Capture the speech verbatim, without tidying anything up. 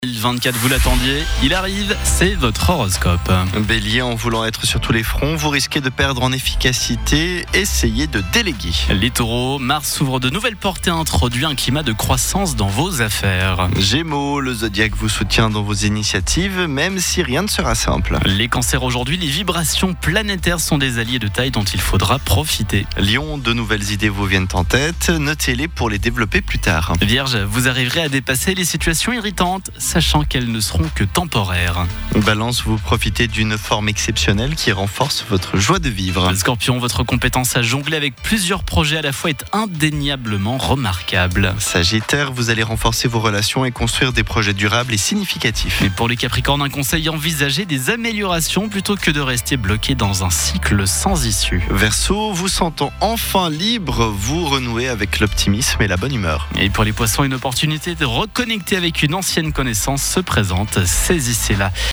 deux mille vingt-quatre, vous l'attendiez, il arrive, c'est votre horoscope. Bélier, en voulant être sur tous les fronts, vous risquez de perdre en efficacité. Essayez de déléguer. Les taureaux, Mars ouvre de nouvelles portes et introduit un climat de croissance dans vos affaires. Gémeaux, le zodiaque vous soutient dans vos initiatives, même si rien ne sera simple. Les cancers, aujourd'hui, les vibrations planétaires sont des alliés de taille dont il faudra profiter. Lion, de nouvelles idées vous viennent en tête, notez-les pour les développer plus tard. Vierge, vous arriverez à dépasser les situations irritantes, sachant qu'elles ne seront que temporaires. Balance, vous profitez d'une forme exceptionnelle qui renforce votre joie de vivre. Scorpion, votre compétence à jongler avec plusieurs projets à la fois est indéniablement remarquable. Sagittaire, vous allez renforcer vos relations et construire des projets durables et significatifs. Et pour les Capricornes, un conseil, envisagez des améliorations plutôt que de rester bloqué dans un cycle sans issue. Verseau, vous sentant enfin libre, vous renouez avec l'optimisme et la bonne humeur. Et pour les Poissons, une opportunité de reconnecter avec une ancienne connaissance se présente, saisissez-la.